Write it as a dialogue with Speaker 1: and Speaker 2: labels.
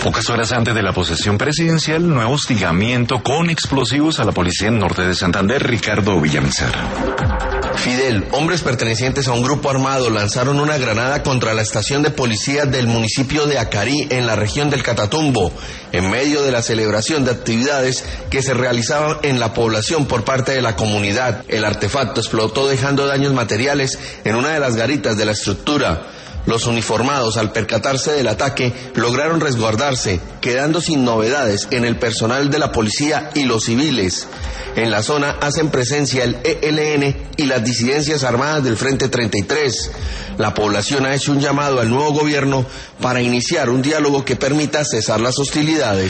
Speaker 1: Pocas horas antes de la posesión presidencial, nuevo hostigamiento con explosivos a la policía en norte de Santander. Ricardo Villamizar.
Speaker 2: Fidel, hombres pertenecientes a un grupo armado lanzaron una granada contra la estación de policía del municipio de Acarí, en la región del Catatumbo, en medio de la celebración de actividades que se realizaban en la población por parte de la comunidad. El artefacto explotó dejando daños materiales en una de las garitas de la estructura. Los uniformados, al percatarse del ataque, lograron resguardarse, quedando sin novedades en el personal de la policía y los civiles. En la zona hacen presencia el ELN y las disidencias armadas del Frente 33. La población ha hecho un llamado al nuevo gobierno para iniciar un diálogo que permita cesar las hostilidades.